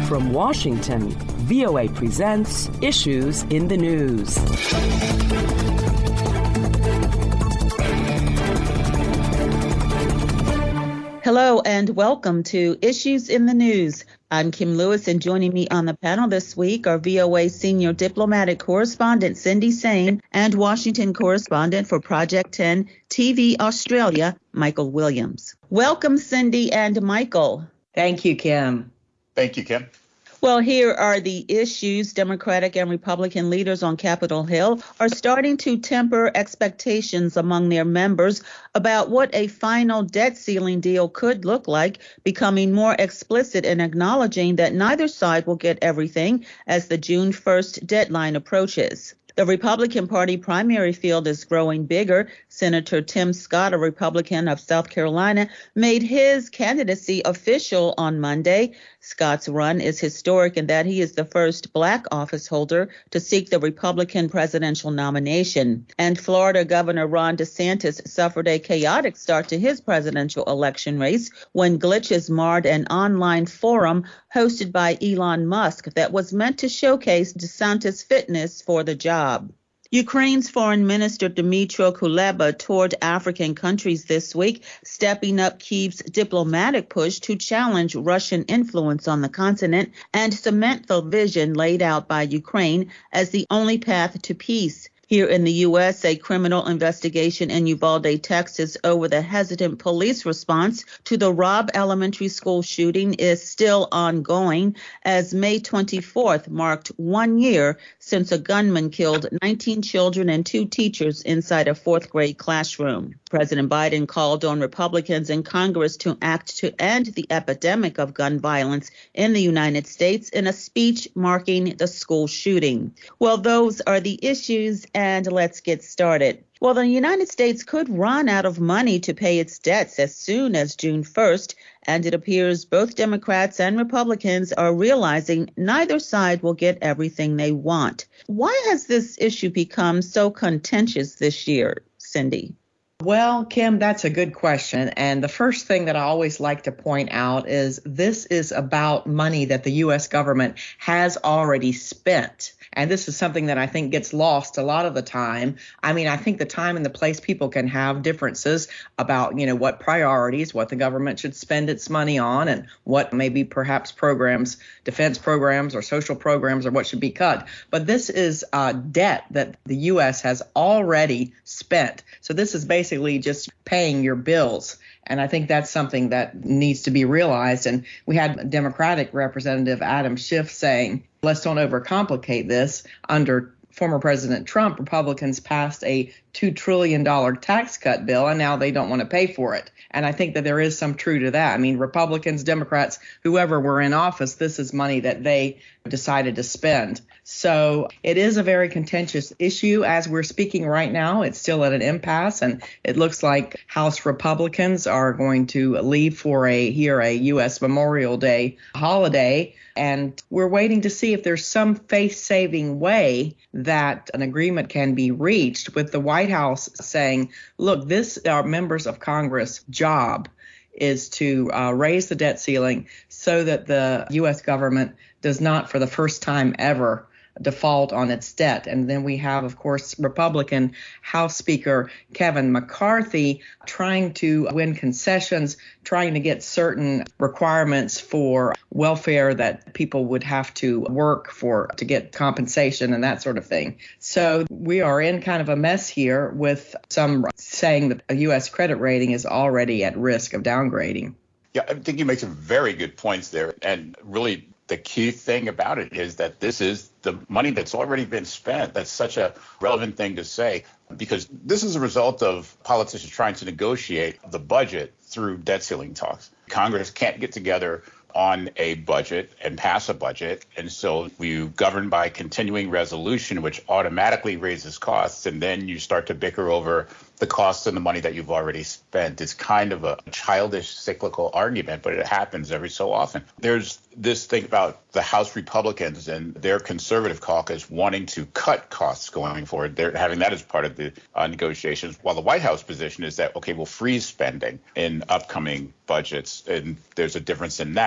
From Washington, VOA presents Issues in the News. Hello and welcome to Issues in the News. I'm Kim Lewis, and joining me on the panel this week are VOA Senior Diplomatic Correspondent Cindy Saine and Washington Correspondent for Project 10 TV Australia, Michael Williams. Welcome, Cindy and Michael. Thank you, Kim. Thank you, Kim. Well, here are the issues. Democratic and Republican leaders on Capitol Hill are starting to temper expectations among their members about what a final debt ceiling deal could look like, becoming more explicit in acknowledging that neither side will get everything as the June 1st deadline approaches. The Republican Party primary field is growing bigger. Senator Tim Scott, a Republican of South Carolina, made his candidacy official on Monday. Scott's run is historic in that he is the first Black office holder to seek the Republican presidential nomination. And Florida Governor Ron DeSantis suffered a chaotic start to his presidential election race when glitches marred an online forum hosted by Elon Musk that was meant to showcase DeSantis' fitness for the job. Ukraine's Foreign Minister Dmytro Kuleba toured African countries this week, stepping up Kyiv's diplomatic push to challenge Russian influence on the continent and cement the vision laid out by Ukraine as the only path to peace. Here in the U.S., a criminal investigation in Uvalde, Texas, over the hesitant police response to the Robb Elementary School shooting is still ongoing, as May 24th marked 1 year since a gunman killed 19 children and 2 teachers inside a 4th grade classroom. President Biden called on Republicans in Congress to act to end the epidemic of gun violence in the United States in a speech marking the school shooting. Well, those are the issues, and let's get started. Well, the United States could run out of money to pay its debts as soon as June 1st, and it appears both Democrats and Republicans are realizing neither side will get everything they want. Why has this issue become so contentious this year, Cindy? Well, Kim, that's a good question. And the first thing that I always like to point out is this is about money that the U.S. government has already spent. And this is something that I think gets lost a lot of the time. I mean, I think the time and the place people can have differences about, what priorities, what the government should spend its money on, and what maybe perhaps programs, defense programs or social programs, or what should be cut. But this is debt that the U.S. has already spent. So this is basically just paying your bills. And I think that's something that needs to be realized. And we had Democratic Representative Adam Schiff saying, let's don't overcomplicate this. Under former President Trump, Republicans passed a $2 trillion tax cut bill, and now they don't want to pay for it. And I think that there is some truth to that. I mean, Republicans, Democrats, whoever were in office, this is money that they decided to spend. So it is a very contentious issue as we're speaking right now. It's still at an impasse, and it looks like House Republicans are going to leave for a U.S. Memorial Day holiday. And we're waiting to see if there's some face-saving way that an agreement can be reached, with the White House saying, look, this our members of Congress' job is to raise the debt ceiling so that the U.S. government does not, for the first time ever, default on its debt. And then we have, of course, Republican House Speaker Kevin McCarthy trying to win concessions, trying to get certain requirements for welfare that people would have to work for to get compensation and that sort of thing. So we are in kind of a mess here, with some saying that a U.S. credit rating is already at risk of downgrading. Yeah, I think you make some very good points there. And really, the key thing about it is that this is the money that's already been spent. That's such a relevant thing to say, because this is a result of politicians trying to negotiate the budget through debt ceiling talks. Congress can't get together on a budget and pass a budget. And so we govern by continuing resolution, which automatically raises costs. And then you start to bicker over the costs and the money that you've already spent. It's kind of a childish cyclical argument, but it happens every so often. There's this thing about the House Republicans and their conservative caucus wanting to cut costs going forward. They're having that as part of the negotiations, while the White House position is that, okay, we'll freeze spending in upcoming budgets. And there's a difference in that.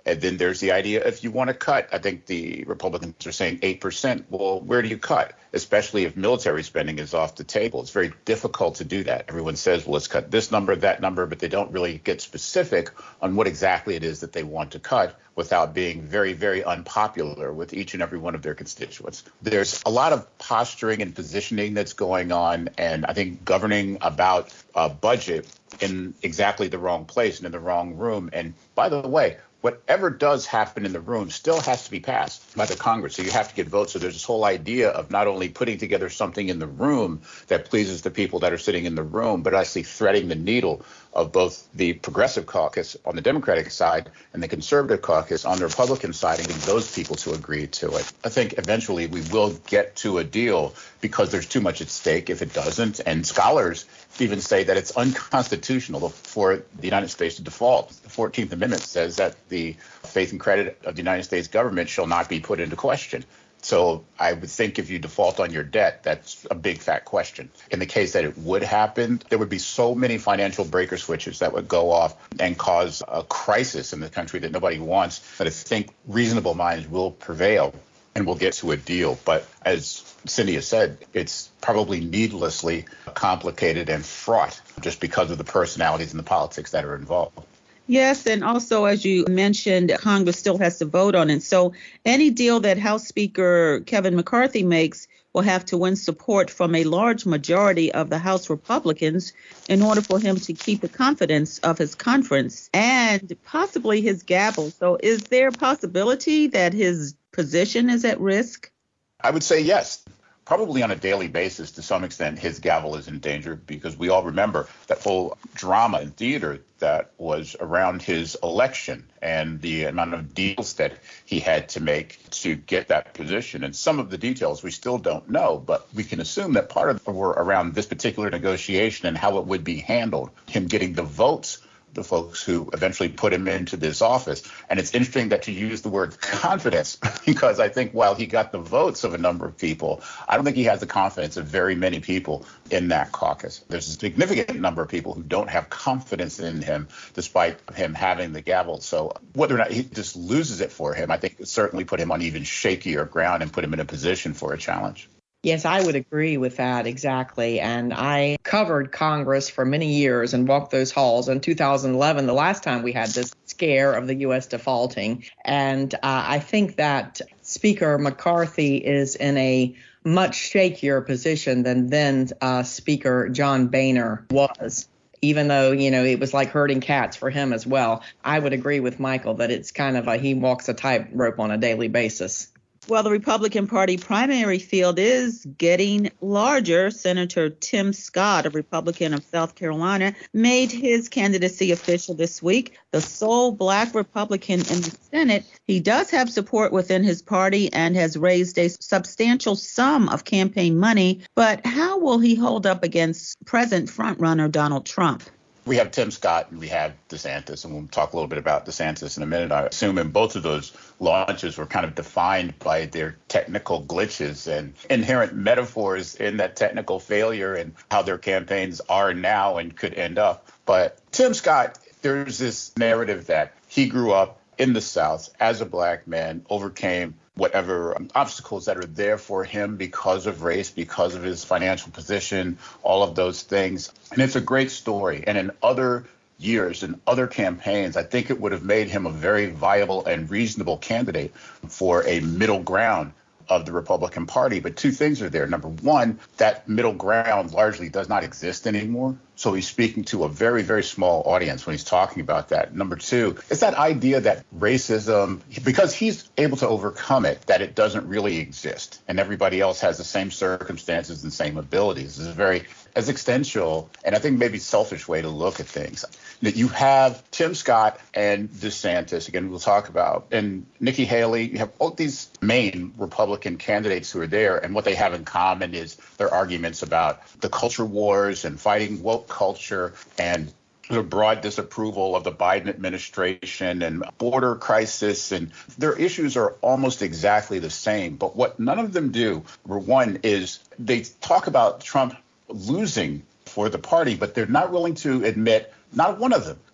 And then there's the idea if you want to cut, I think the Republicans are saying 8%. Well, where do you cut? Especially if military spending is off the table. It's very difficult to do that. Everyone says, well, let's cut this number, that number, but they don't really get specific on what exactly it is that they want to cut without being very, very unpopular with each and every one of their constituents. There's a lot of posturing and positioning that's going on, and I think governing about a budget in exactly the wrong place and in the wrong room. And by the way, whatever does happen in the room still has to be passed by the Congress. So you have to get votes. So there's this whole idea of not only putting together something in the room that pleases the people that are sitting in the room, but actually threading the needle of both the progressive caucus on the Democratic side and the conservative caucus on the Republican side, and getting those people to agree to it. I think eventually we will get to a deal because there's too much at stake if it doesn't. And scholars even say that it's unconstitutional for the United States to default. The 14th Amendment says that the faith and credit of the United States government shall not be put into question. So I would think if you default on your debt, that's a big fat question. In the case that it would happen, there would be so many financial breaker switches that would go off and cause a crisis in the country that nobody wants. But I think reasonable minds will prevail and we'll get to a deal. But as Cindy has said, it's probably needlessly complicated and fraught just because of the personalities and the politics that are involved. Yes, and also, as you mentioned, Congress still has to vote on it. So any deal that House Speaker Kevin McCarthy makes will have to win support from a large majority of the House Republicans in order for him to keep the confidence of his conference and possibly his gavel. So is there a possibility that his position is at risk? I would say yes. Probably on a daily basis, to some extent, his gavel is in danger because we all remember that whole drama and theater that was around his election and the amount of deals that he had to make to get that position. And some of the details we still don't know, but we can assume that part of them were around this particular negotiation and how it would be handled, him getting the votes, the folks who eventually put him into this office. And it's interesting that you use the word confidence, because I think while he got the votes of a number of people, I don't think he has the confidence of very many people in that caucus. There's a significant number of people who don't have confidence in him, despite him having the gavel. So whether or not he just loses it for him, I think it certainly put him on even shakier ground and put him in a position for a challenge. Yes, I would agree with that exactly. And I covered Congress for many years and walked those halls. In 2011, the last time we had this scare of the U.S. defaulting. And I think that Speaker McCarthy is in a much shakier position than then Speaker John Boehner was. Even though, it was like herding cats for him as well. I would agree with Michael that it's kind of he walks a tightrope on a daily basis. Well, the Republican Party primary field is getting larger. Senator Tim Scott, a Republican of South Carolina, made his candidacy official this week. The sole Black Republican in the Senate, he does have support within his party and has raised a substantial sum of campaign money. But how will he hold up against present frontrunner Donald Trump? We have Tim Scott and we have DeSantis, and we'll talk a little bit about DeSantis in a minute. I assume in both of those launches were kind of defined by their technical glitches and inherent metaphors in that technical failure and how their campaigns are now and could end up. But Tim Scott, there's this narrative that he grew up in the South as a Black man, overcame whatever obstacles that are there for him because of race, because of his financial position, all of those things. And it's a great story. And in other years, in other campaigns, I think it would have made him a very viable and reasonable candidate for a middle ground of the Republican Party. But two things are there. Number one, that middle ground largely does not exist anymore. So he's speaking to a very, very small audience when he's talking about that. Number two, it's that idea that racism, because he's able to overcome it, that it doesn't really exist. And everybody else has the same circumstances and same abilities. It's a very existential and I think maybe selfish way to look at things. That you have Tim Scott and DeSantis, again, we'll talk about, and Nikki Haley. You have all these main Republican candidates who are there, and what they have in common is their arguments about the culture wars and fighting woke culture and the broad disapproval of the Biden administration and border crisis. And their issues are almost exactly the same. But what none of them do, number one, is they talk about Trump losing for the party, but they're not willing to admit, not one of them,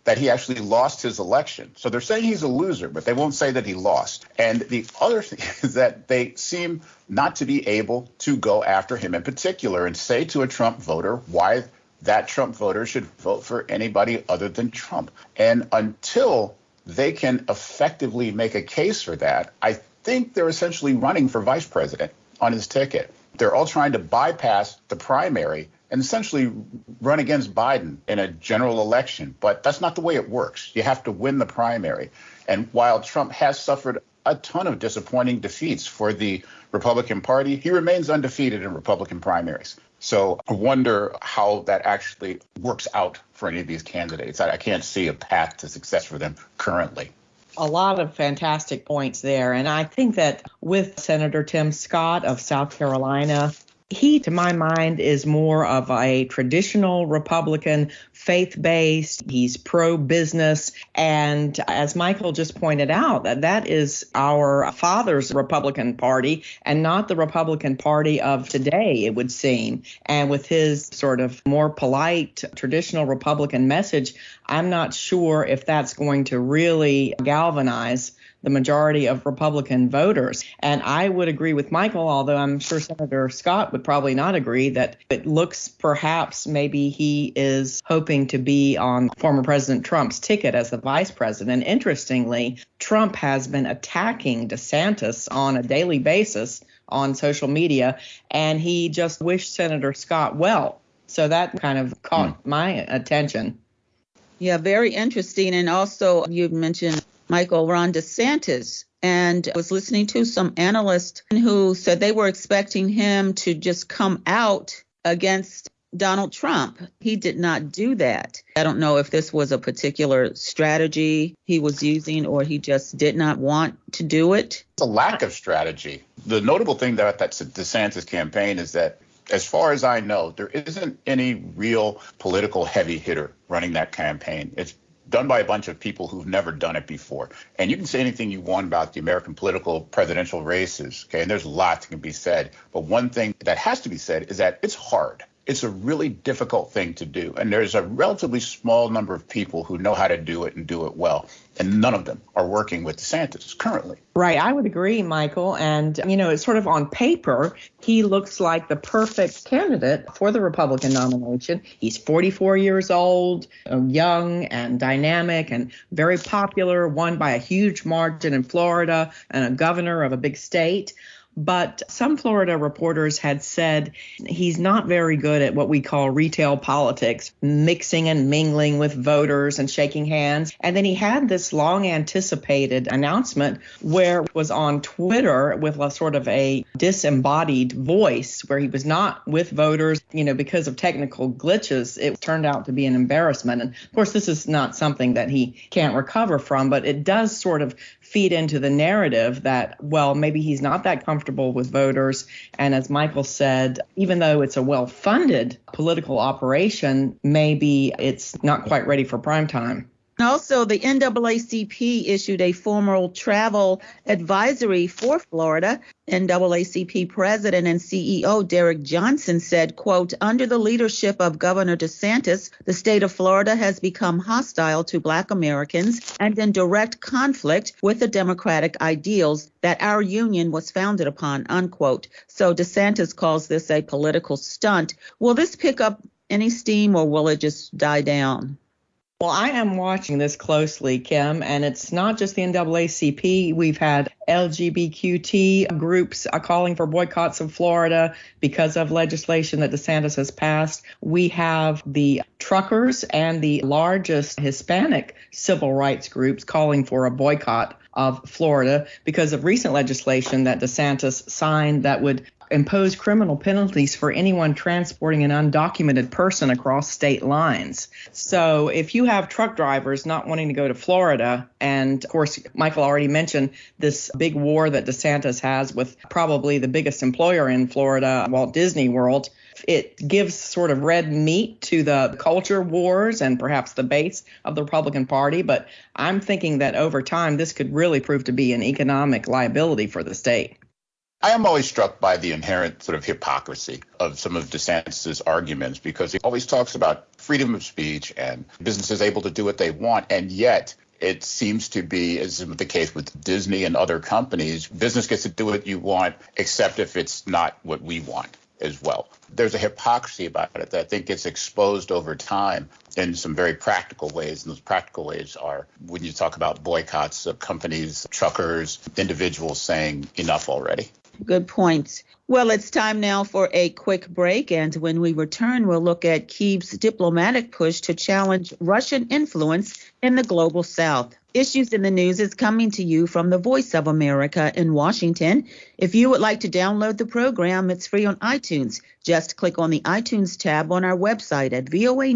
that he actually lost his election. So they're saying he's a loser, but they won't say that he lost. And the other thing is that they seem not to be able to go after him in particular and say to a Trump voter why that Trump voter should vote for anybody other than Trump. And until they can effectively make a case for that, I think they're essentially running for vice president on his ticket. They're all trying to bypass the primary and essentially run against Biden in a general election. But that's not the way it works. You have to win the primary. And while Trump has suffered a ton of disappointing defeats for the Republican Party, he remains undefeated in Republican primaries. So I wonder how that actually works out for any of these candidates. I can't see a path to success for them currently. A lot of fantastic points there. And I think that with Senator Tim Scott of South Carolina, he, to my mind, is more of a traditional Republican, faith-based. He's pro-business. And as Michael just pointed out, that is our father's Republican Party and not the Republican Party of today, it would seem. And with his sort of more polite, traditional Republican message, I'm not sure if that's going to really galvanize the majority of Republican voters. And I would agree with Michael, although I'm sure Senator Scott would probably not agree, that it looks perhaps maybe he is hoping to be on former President Trump's ticket as the vice president. Interestingly, Trump has been attacking DeSantis on a daily basis on social media, and he just wished Senator Scott well. So that kind of caught my attention. Yeah, very interesting. And also, you mentioned Michael, Ron DeSantis, and I was listening to some analysts who said they were expecting him to just come out against Donald Trump. He did not do that. I don't know if this was a particular strategy he was using or he just did not want to do it. It's a lack of strategy. The notable thing about that DeSantis campaign is that, as far as I know, there isn't any real political heavy hitter running that campaign. It's done by a bunch of people who've never done it before. And you can say anything you want about the American political presidential races, okay? And there's a lot that can be said. But one thing that has to be said is that it's hard. It's a really difficult thing to do. And there's a relatively small number of people who know how to do it and do it well. And none of them are working with DeSantis currently. Right. I would agree, Michael. And, it's sort of on paper, he looks like the perfect candidate for the Republican nomination. He's 44 years old, young and dynamic and very popular, won by a huge margin in Florida and a governor of a big state. But some Florida reporters had said he's not very good at what we call retail politics, mixing and mingling with voters and shaking hands. And then he had this long anticipated announcement where it was on Twitter with a sort of a disembodied voice where he was not with voters, because of technical glitches. It turned out to be an embarrassment. And of course, this is not something that he can't recover from, but it does sort of feed into the narrative that, well, maybe he's not that comfortable with voters. And as Michael said, even though it's a well-funded political operation, maybe it's not quite ready for prime time. Also, the NAACP issued a formal travel advisory for Florida. NAACP President and CEO Derek Johnson said, quote, "Under the leadership of Governor DeSantis, the state of Florida has become hostile to Black Americans and in direct conflict with the democratic ideals that our union was founded upon," unquote. So DeSantis calls this a political stunt. Will this pick up any steam or will it just die down? Well, I am watching this closely, Kim, and it's not just the NAACP. We've had LGBTQ groups calling for boycotts of Florida because of legislation that DeSantis has passed. We have the truckers and the largest Hispanic civil rights groups calling for a boycott of Florida because of recent legislation that DeSantis signed that would impose criminal penalties for anyone transporting an undocumented person across state lines. So if you have truck drivers not wanting to go to Florida, and of course, Michael already mentioned this big war that DeSantis has with probably the biggest employer in Florida, Walt Disney World, it gives sort of red meat to the culture wars and perhaps the base of the Republican Party. But I'm thinking that over time, this could really prove to be an economic liability for the state. I am always struck by the inherent sort of hypocrisy of some of DeSantis' arguments, because he always talks about freedom of speech and businesses able to do what they want. And yet it seems to be, as is the case with Disney and other companies, business gets to do what you want, except if it's not what we want as well. There's a hypocrisy about it that I think gets exposed over time in some very practical ways. And those practical ways are when you talk about boycotts of companies, truckers, individuals saying enough already. Good points. Well, it's time now for a quick break. And when we return, we'll look at Kyiv's diplomatic push to challenge Russian influence in the global south. Issues in the News is coming to you from the Voice of America in Washington. If you would like to download the program, it's free on iTunes. Just click on the iTunes tab on our website at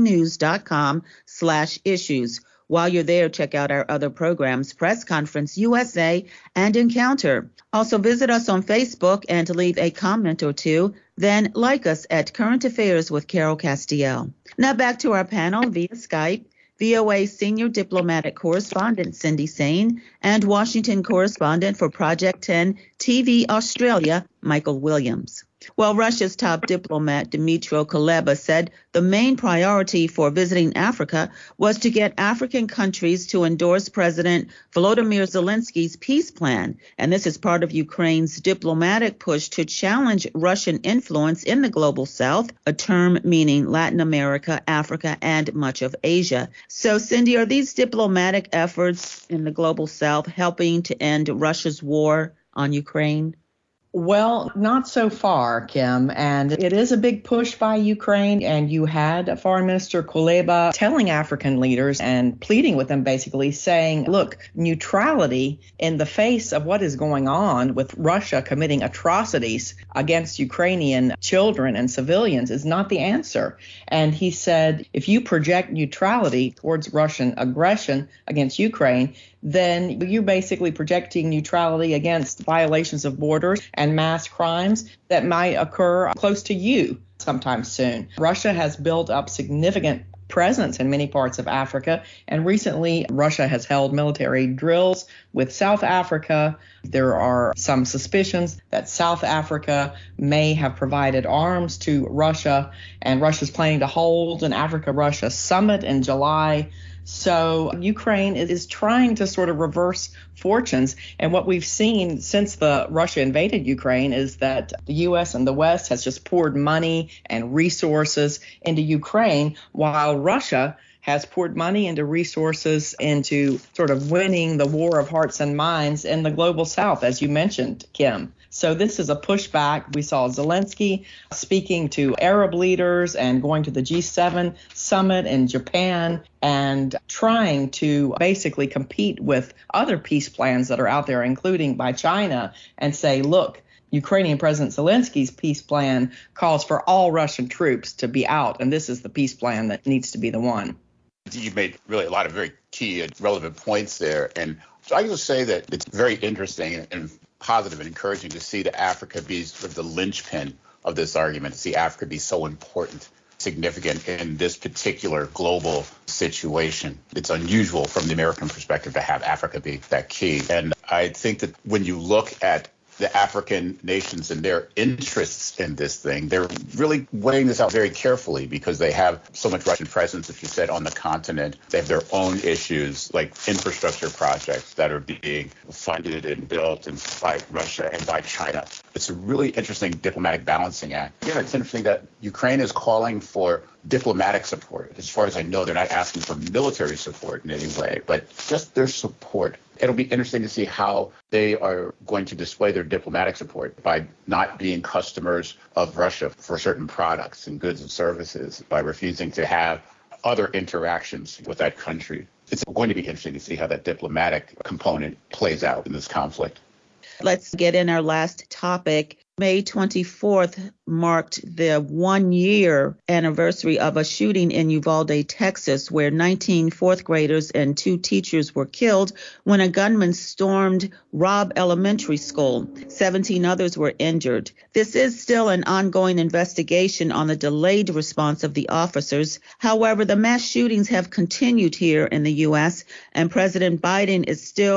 voanews.com/issues. While you're there, check out our other programs, Press Conference USA and Encounter. Also visit us on Facebook and to leave a comment or two. Then like us at Current Affairs with Carol Castiel. Now back to our panel via Skype. VOA Senior Diplomatic Correspondent Cindy Saine and Washington Correspondent for Project 10 TV Australia, Michael Williams. Well, Russia's top diplomat, Dmytro Kuleba, said the main priority for visiting Africa was to get African countries to endorse President Volodymyr Zelensky's peace plan. And this is part of Ukraine's diplomatic push to challenge Russian influence in the global south, a term meaning Latin America, Africa, and much of Asia. So, Cindy, are these diplomatic efforts in the global south helping to end Russia's war on Ukraine? Well, not so far, Kim, and it is a big push by Ukraine, and you had Foreign Minister Kuleba telling African leaders and pleading with them, basically saying, look, neutrality in the face of what is going on with Russia committing atrocities against Ukrainian children and civilians is not the answer. And he said, if you project neutrality towards Russian aggression against Ukraine, then you're basically projecting neutrality against violations of borders and mass crimes that might occur close to you sometime soon. Russia has built up significant presence in many parts of Africa, and recently Russia has held military drills with South Africa. There are some suspicions that South Africa may have provided arms to Russia, and Russia's planning to hold an Africa-Russia summit in July. So Ukraine is trying to sort of reverse fortunes. And what we've seen since Russia invaded Ukraine is that the U.S. and the West has just poured money and resources into Ukraine, while Russia has poured money into resources into sort of winning the war of hearts and minds in the global south, as you mentioned, Kim. So this is a pushback. We saw Zelensky speaking to Arab leaders and going to the G7 summit in Japan and trying to basically compete with other peace plans that are out there, including by China, and say, look, Ukrainian President Zelensky's peace plan calls for all Russian troops to be out, and this is the peace plan that needs to be the one. You made really a lot of very key and relevant points there. And so I just say that it's very interesting and positive and encouraging to see that Africa be sort of the linchpin of this argument, to see Africa be so important, significant in this particular global situation. It's unusual from the American perspective to have Africa be that key. And I think that when you look at the African nations and their interests in this thing, they're really weighing this out very carefully because they have so much Russian presence, as you said, on the continent. They have their own issues like infrastructure projects that are being funded and built and by Russia and by China. It's a really interesting diplomatic balancing act. Yeah, it's interesting that Ukraine is calling for diplomatic support. As far as I know, they're not asking for military support in any way, but just their support. It'll be interesting to see how they are going to display their diplomatic support by not being customers of Russia for certain products and goods and services, by refusing to have other interactions with that country. It's going to be interesting to see how that diplomatic component plays out in this conflict. Let's get in our last topic. May 24th marked the 1-year anniversary of a shooting in Uvalde, Texas, where 19 fourth graders and 2 teachers were killed when a gunman stormed Robb Elementary School. 17 others were injured. This is still an ongoing investigation on the delayed response of the officers. However, the mass shootings have continued here in the U.S., and President Biden is still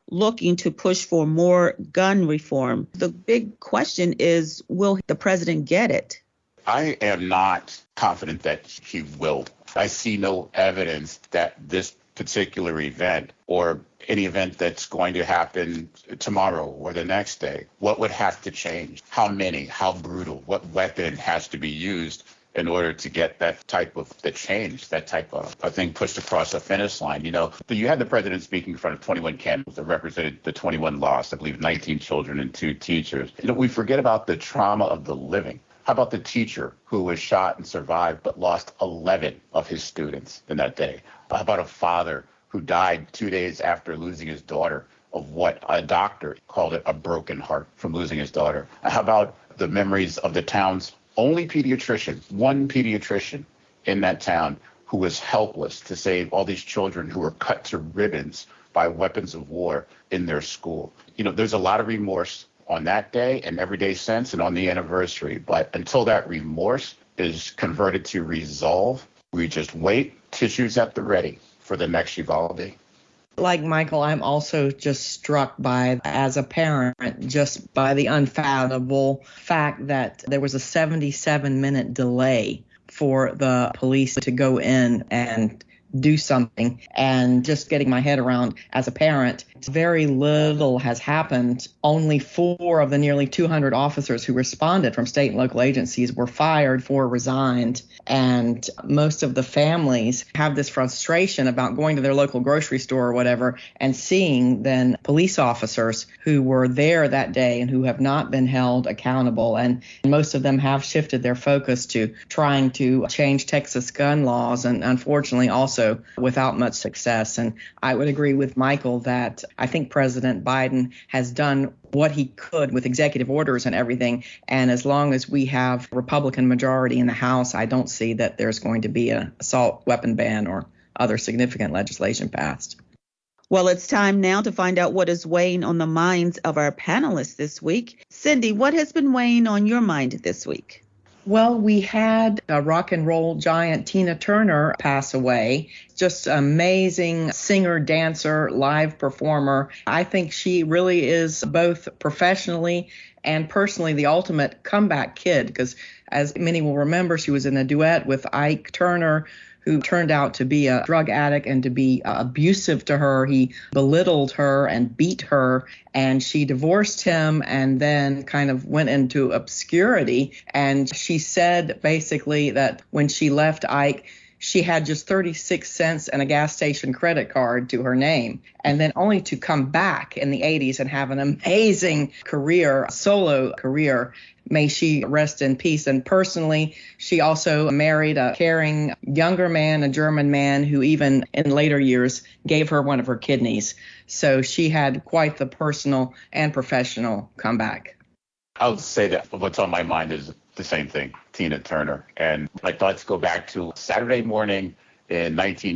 looking to push for more gun reform. The big question is, will the president get it? I am not confident that he will. I see no evidence that this particular event or any event that's going to happen tomorrow or the next day, what would have to change? How many? How brutal? What weapon has to be used in order to get that type of the change, that type of a thing pushed across the finish line? You know, you had the president speaking in front of 21 candidates that represented the 21 lost, I believe 19 children and 2 teachers. You know, we forget about the trauma of the living. How about the teacher who was shot and survived but lost 11 of his students in that day? How about a father who died 2 days after losing his daughter of what a doctor called it a broken heart from losing his daughter? How about the memories of the town's only pediatrician, one pediatrician in that town who was helpless to save all these children who were cut to ribbons by weapons of war in their school? You know, there's a lot of remorse on that day and every day since and on the anniversary. But until that remorse is converted to resolve, we just wait, tissues at the ready for the next Uvalde. Like Michael, I'm also just struck by, as a parent, just by the unfathomable fact that there was a 77-minute delay for the police to go in and do something, and just getting my head around as a parent, very little has happened. Only 4 of the nearly 200 officers who responded from state and local agencies were fired, 4 resigned. And most of the families have this frustration about going to their local grocery store or whatever and seeing then police officers who were there that day and who have not been held accountable. And most of them have shifted their focus to trying to change Texas gun laws, and unfortunately also without much success. And I would agree with Michael that I think President Biden has done what he could with executive orders and everything. And as long as we have Republican majority in the House, I don't see that there's going to be an assault weapon ban or other significant legislation passed. Well, it's time now to find out what is weighing on the minds of our panelists this week. Cindy, what has been weighing on your mind this week? Well, we had a rock and roll giant Tina Turner pass away. Just amazing singer, dancer, live performer. I think she really is both professionally and personally the ultimate comeback kid, because as many will remember, she was in a duet with Ike Turner, who turned out to be a drug addict and to be abusive to her. He belittled her and beat her, and she divorced him and then kind of went into obscurity. And she said basically that when she left Ike, she had just 36 cents and a gas station credit card to her name, and then only to come back in the 80s and have an amazing career, solo career. May she rest in peace. And personally, she also married a caring younger man, a German man, who even in later years gave her one of her kidneys. So she had quite the personal and professional comeback. I'll say that what's on my mind is the same thing, Tina Turner. And my thoughts go back to Saturday morning in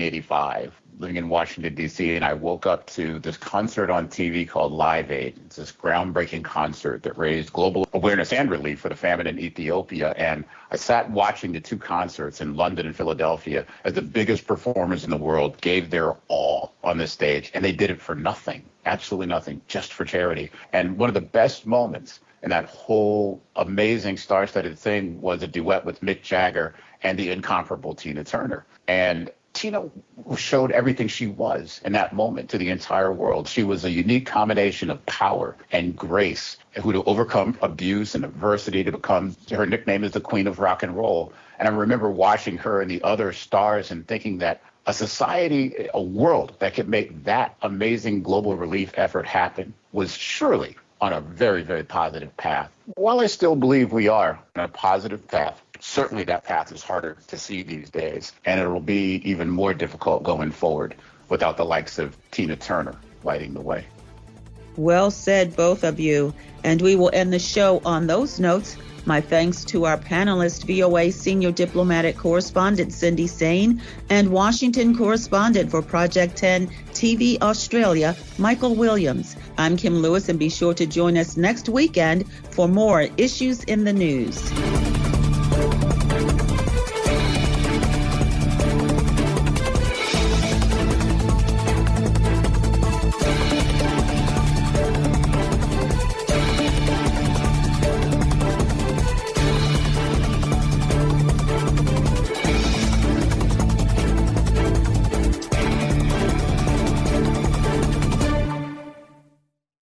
1985, living in Washington, D.C., and I woke up to this concert on TV called Live Aid. It's this groundbreaking concert that raised global awareness and relief for the famine in Ethiopia. And I sat watching the 2 concerts in London and Philadelphia as the biggest performers in the world gave their all on the stage. And they did it for nothing, absolutely nothing, just for charity. And one of the best moments in that whole amazing star-studded thing was a duet with Mick Jagger and the incomparable Tina Turner. And Tina showed everything she was in that moment to the entire world. She was a unique combination of power and grace, who to overcome abuse and adversity to become, her nickname is the Queen of Rock and Roll. And I remember watching her and the other stars and thinking that a society, a world that could make that amazing global relief effort happen was surely on a very, very positive path. While I still believe we are on a positive path, certainly that path is harder to see these days, and it will be even more difficult going forward without the likes of Tina Turner lighting the way. Well said, both of you. And we will end the show on those notes. My thanks to our panelist, VOA Senior Diplomatic Correspondent Cindy Saine, and Washington Correspondent for Project 10 TV Australia, Michael Williams. I'm Kim Lewis, and be sure to join us next weekend for more Issues in the News.